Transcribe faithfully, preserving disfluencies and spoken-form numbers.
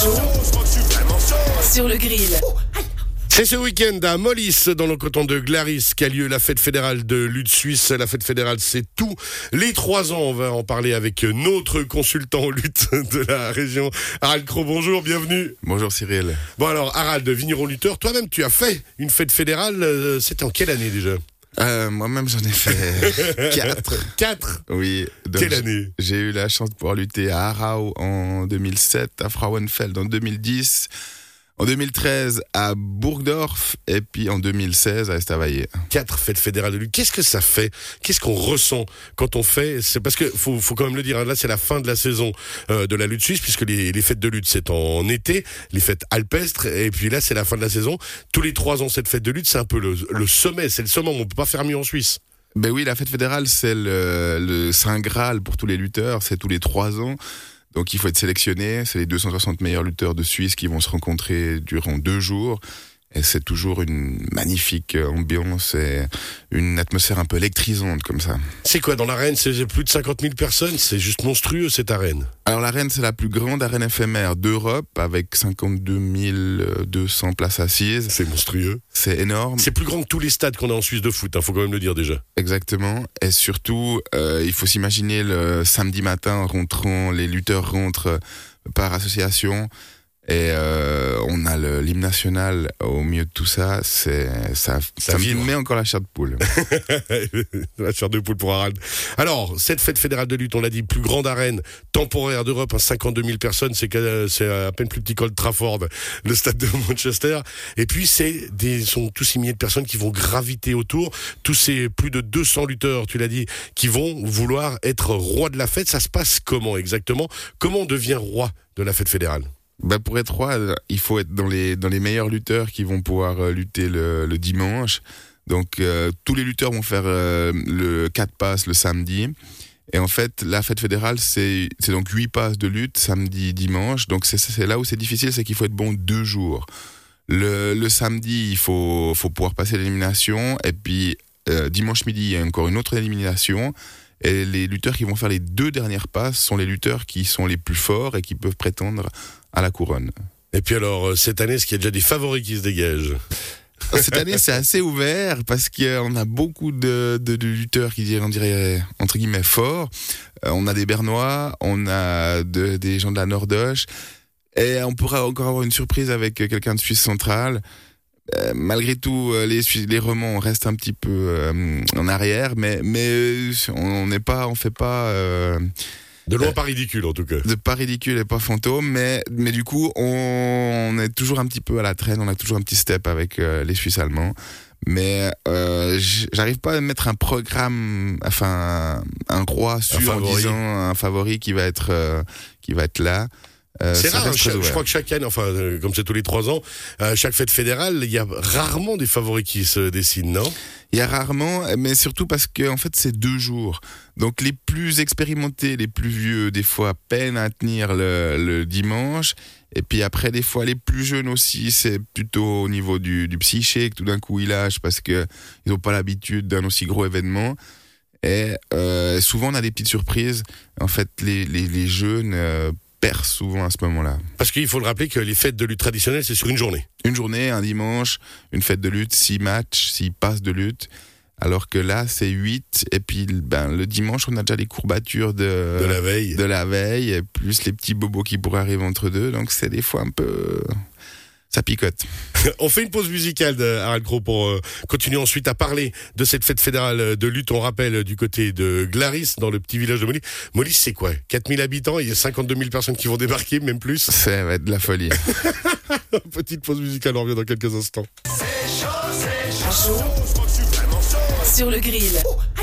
Chaud sur le grill. C'est ce week-end à Mollis, dans le canton de Glaris, qu'a lieu la fête fédérale de lutte suisse. La fête fédérale, c'est tous les trois ans. On va en parler avec notre consultant en lutte de la région, Harald Crow. Bonjour, bienvenue. Bonjour Cyril. Bon alors, Harald, vigneron lutteur, toi-même tu as fait une fête fédérale. euh, C'était en quelle année déjà? Euh, moi-même j'en ai fait quatre. Quatre. Oui. Donc, Quelle année? J'ai eu la chance de pouvoir lutter à Aarau en deux mille sept, à Frauenfeld en deux mille dix, en deux mille treize à Burgdorf et puis en deux mille seize à Estavayer. Quatre fêtes fédérales de lutte. Qu'est-ce que ça fait? Qu'est-ce qu'on ressent quand on fait? C'est parce que faut, faut quand même le dire. Hein, là, c'est la fin de la saison euh, de la lutte suisse, puisque les, les fêtes de lutte c'est en été, les fêtes alpestres, et puis là c'est la fin de la saison. Tous les trois ans, cette fête de lutte, c'est un peu le, le sommet. C'est le sommet. On peut pas faire mieux en Suisse. Ben oui, la fête fédérale c'est le, le Saint Graal pour tous les lutteurs. C'est tous les trois ans. Donc il faut être sélectionné, c'est les deux cent soixante meilleurs lutteurs de Suisse qui vont se rencontrer durant deux jours. Et c'est toujours une magnifique ambiance et une atmosphère un peu électrisante comme ça. C'est quoi dans l'arène? C'est plus de cinquante mille personnes, c'est juste monstrueux cette arène. Alors l'arène c'est la plus grande arène éphémère d'Europe avec cinquante-deux mille deux cents places assises. C'est monstrueux. C'est énorme. C'est plus grand que tous les stades qu'on a en Suisse de foot, hein, faut quand même le dire déjà. Exactement. Et surtout, euh, il faut s'imaginer le samedi matin rentrant, les lutteurs rentrent par association. Et euh, on a le, l'hymne national au milieu de tout ça, c'est ça, ça, ça me met encore la chair de poule. La chair de poule pour Harald. Alors, cette fête fédérale de lutte, on l'a dit, plus grande arène temporaire d'Europe, hein, cinquante-deux mille personnes, c'est, c'est à peine plus petit qu'Old Trafford, le stade de Manchester. Et puis, c'est des, sont tous ces milliers de personnes qui vont graviter autour, tous ces plus de deux cents lutteurs, tu l'as dit, qui vont vouloir être roi de la fête. Ça se passe comment exactement? Comment on devient roi de la fête fédérale? Bah pour être roi, il faut être dans les, dans les meilleurs lutteurs qui vont pouvoir euh, lutter le, le dimanche. Donc euh, tous les lutteurs vont faire euh, le quatre passes le samedi. Et en fait, la fête fédérale, c'est, c'est donc huit passes de lutte samedi, dimanche. Donc c'est, c'est là où c'est difficile, c'est qu'il faut être bon deux jours. Le, le samedi, il faut, faut pouvoir passer l'élimination. Et puis euh, dimanche midi, il y a encore une autre élimination. Et les lutteurs qui vont faire les deux dernières passes sont les lutteurs qui sont les plus forts et qui peuvent prétendre à la couronne. Et puis alors, cette année, est-ce qu'il y a déjà des favoris qui se dégagent? Cette année, c'est assez ouvert parce qu'on a beaucoup de, de, de lutteurs qui diraient, on dirait, entre guillemets, forts. Euh, on a des Bernois, on a de, des gens de la Nordoche, et on pourra encore avoir une surprise avec quelqu'un de Suisse centrale. Euh, malgré tout, les, les Romans restent un petit peu euh, en arrière, mais, mais on n'est pas, on fait pas... Euh, De loin, euh, pas ridicule, en tout cas. De pas ridicule et pas fantôme, mais, mais du coup, on, on est toujours un petit peu à la traîne, on a toujours un petit step avec euh, les Suisses allemands. Mais euh, j'arrive pas à mettre un programme, enfin, un, un roi sûr en disant un favori qui va être, euh, qui va être là. Euh, c'est rare, je, je crois que chaque année, enfin, euh, comme c'est tous les trois ans, euh, chaque fête fédérale, il y a rarement des favoris qui se dessinent, non? Il y a rarement, mais surtout parce que en fait c'est deux jours. Donc les plus expérimentés, les plus vieux, des fois peinent à tenir le, le dimanche. Et puis après, des fois les plus jeunes aussi, c'est plutôt au niveau du, du psyché que tout d'un coup ils lâchent parce que ils n'ont pas l'habitude d'un aussi gros événement. Et euh, souvent on a des petites surprises. En fait, les, les, les jeunes euh, perdent souvent à ce moment-là. Parce qu'il faut le rappeler que les fêtes de lutte traditionnelles, c'est sur une journée. Une journée, un dimanche, une fête de lutte, six matchs, six passes de lutte. Alors que là, c'est huit. Et puis, ben, le dimanche, on a déjà les courbatures de, de la veille. De la veille, et plus les petits bobos qui pourraient arriver entre deux. Donc, c'est des fois un peu... Ça picote. On fait une pause musicale de Harald Crow pour euh, continuer ensuite à parler de cette fête fédérale de lutte. On rappelle du côté de Glaris, dans le petit village de Mollis. Mollis, c'est quoi? quatre mille habitants, il y a cinquante-deux mille personnes qui vont débarquer, même plus. Ça va être de la folie. Petite pause musicale, on revient dans quelques instants. C'est chaud, c'est chaud. Chaud sur le grill.